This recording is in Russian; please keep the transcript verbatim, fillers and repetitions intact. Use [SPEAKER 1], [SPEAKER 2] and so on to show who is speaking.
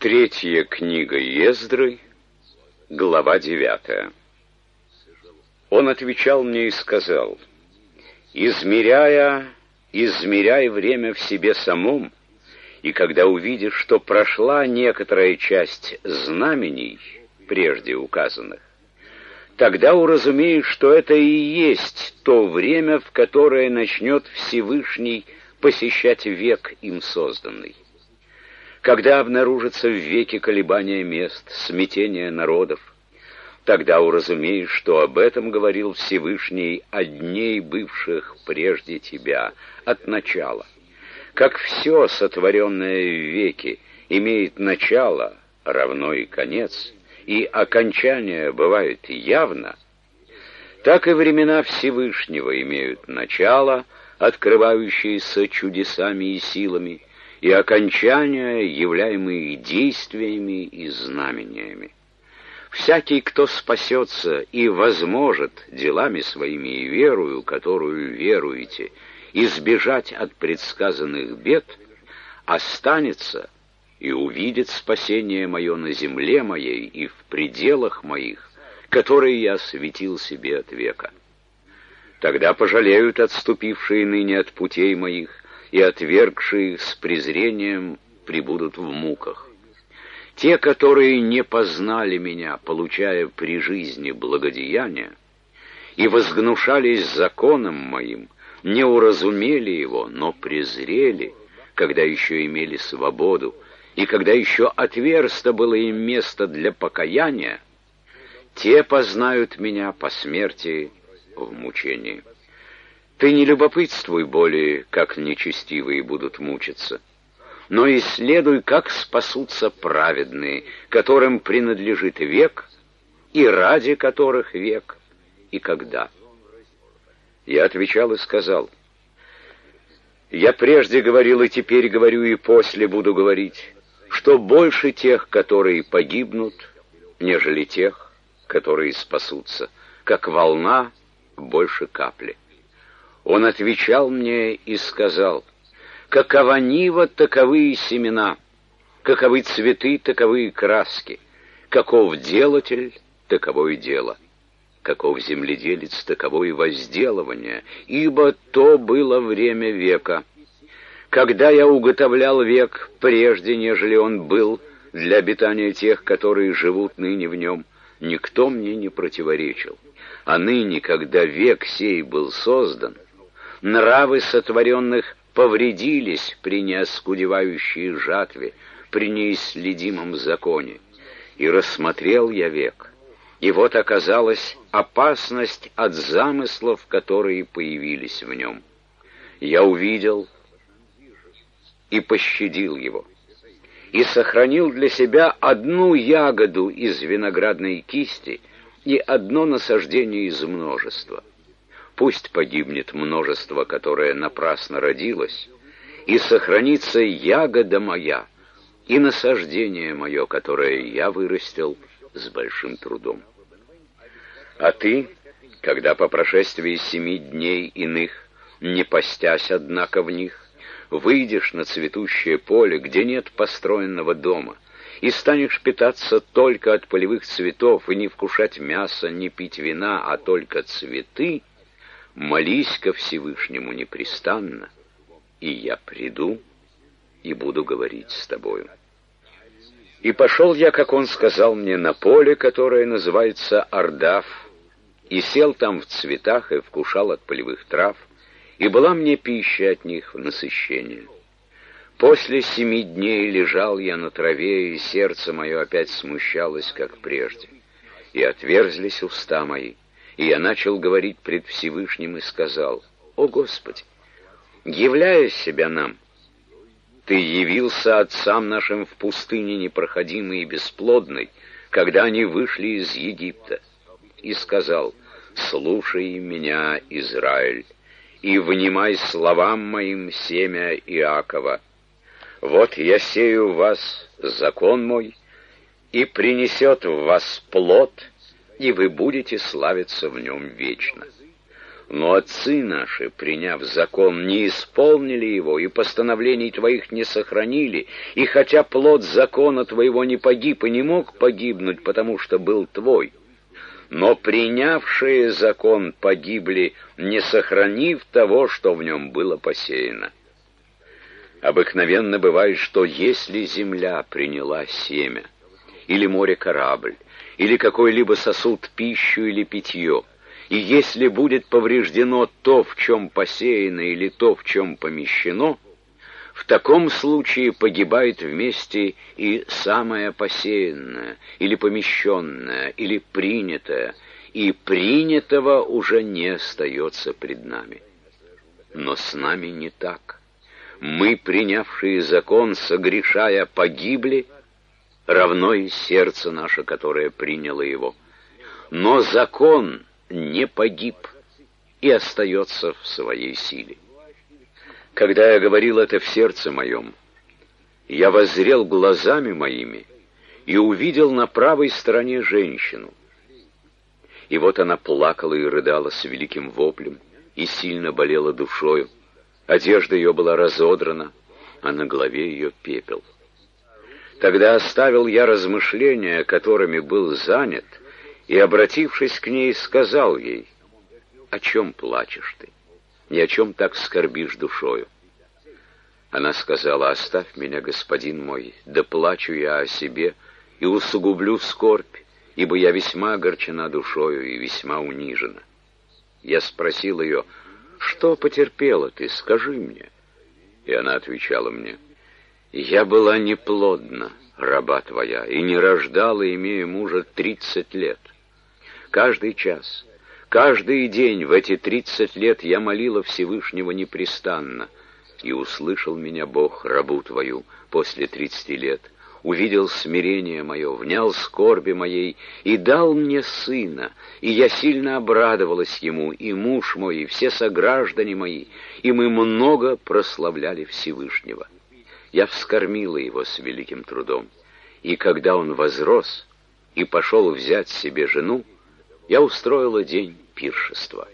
[SPEAKER 1] Третья книга Ездры, глава девятая. Он отвечал мне и сказал: «Измеряя, измеряй время в себе самом, и когда увидишь, что прошла некоторая часть знамений, прежде указанных, тогда уразумеешь, что это и есть то время, в которое начнет Всевышний посещать век им созданный. Когда обнаружится в веке колебания мест, смятение народов, тогда уразумеешь, что об этом говорил Всевышний от дней, бывших прежде тебя, от начала. Как все, сотворенное в веке, имеет начало, равно и конец, и окончание бывает явно, так и времена Всевышнего имеют начало, открывающееся чудесами и силами, и окончания, являемые действиями и знамениями. Всякий, кто спасется и возможет делами своими и верою, которую веруете, избежать от предсказанных бед, останется и увидит спасение мое на земле моей и в пределах моих, которые я осветил себе от века. Тогда пожалеют отступившие ныне от путей моих, и отвергшие их с презрением пребудут в муках. Те, которые не познали меня, получая при жизни благодеяния, и возгнушались законом моим, не уразумели его, но презрели, когда еще имели свободу, и когда еще отверсто было им место для покаяния, те познают меня по смерти в мучении. Ты не любопытствуй более, как нечестивые будут мучиться, но исследуй, как спасутся праведные, которым принадлежит век, и ради которых век, и когда. Я отвечал и сказал: я прежде говорил, и теперь говорю, и после буду говорить, что больше тех, которые погибнут, нежели тех, которые спасутся, как волна больше капли. Он отвечал мне и сказал: какова нива, таковы и семена, каковы цветы, таковы и краски, каков делатель, таково и дело, каков земледелец, таково и возделывание, ибо то было время века. Когда я уготовлял век, прежде нежели он был, для обитания тех, которые живут ныне в нем, никто мне не противоречил. А ныне, когда век сей был создан, нравы сотворенных повредились при неоскудевающей жатве, при неисследимом законе. И рассмотрел я век, и вот оказалась опасность от замыслов, которые появились в нем. Я увидел и пощадил его, и сохранил для себя одну ягоду из виноградной кисти и одно насаждение из множества. Пусть погибнет множество, которое напрасно родилось, и сохранится ягода моя и насаждение мое, которое я вырастил с большим трудом. А ты, когда по прошествии семи дней иных, не постясь, однако, в них, выйдешь на цветущее поле, где нет построенного дома, и станешь питаться только от полевых цветов, и не вкушать мяса, не пить вина, а только цветы, молись ко Всевышнему непрестанно, и я приду и буду говорить с тобою. И пошел я, как он сказал мне, на поле, которое называется Ардаф, и сел там в цветах и вкушал от полевых трав, и была мне пища от них в насыщение. После семи дней лежал я на траве, и сердце мое опять смущалось, как прежде, и отверзлись уста мои. И я начал говорить пред Всевышним и сказал: «О Господи, являя себя нам, Ты явился отцам нашим в пустыне непроходимой и бесплодной, когда они вышли из Египта, и сказал: слушай меня, Израиль, и внимай словам моим, семя Иакова. Вот я сею в вас закон мой, и принесет в вас плод, и вы будете славиться в нем вечно. Но отцы наши, приняв закон, не исполнили его, и постановлений твоих не сохранили, и хотя плод закона твоего не погиб и не мог погибнуть, потому что был твой, но принявшие закон погибли, не сохранив того, что в нем было посеяно. Обыкновенно бывает, что если земля приняла семя, или море корабль, или какой-либо сосуд пищу или питье, и если будет повреждено то, в чем посеяно, или то, в чем помещено, в таком случае погибает вместе и самое посеянное, или помещенное, или принятое, и принятого уже не остается пред нами. Но с нами не так. Мы, принявшие закон, согрешая, погибли, равно и сердце наше, которое приняло его. Но закон не погиб и остается в своей силе. Когда я говорил это в сердце моем, я воззрел глазами моими и увидел на правой стороне женщину. И вот она плакала и рыдала с великим воплем, и сильно болела душою. Одежда ее была разодрана, а на голове ее пепел. Тогда оставил я размышления, которыми был занят, и, обратившись к ней, сказал ей: «О чем плачешь ты? Ни о чем так скорбишь душою?» Она сказала: «Оставь меня, господин мой, да плачу я о себе и усугублю скорбь, ибо я весьма огорчена душою и весьма унижена». Я спросил ее: «Что потерпела ты, скажи мне?» И она отвечала мне: «Я была неплодна, раба твоя, и не рождала, имея мужа тридцать лет. Каждый час, каждый день в эти тридцать лет я молила Всевышнего непрестанно, и услышал меня Бог, рабу твою, после тридцати лет, увидел смирение мое, внял скорби моей и дал мне сына, и я сильно обрадовалась ему, и муж мой, и все сограждане мои, и мы много прославляли Всевышнего. Я вскормила его с великим трудом, и когда он возрос и пошел взять себе жену, я устроила день пиршества.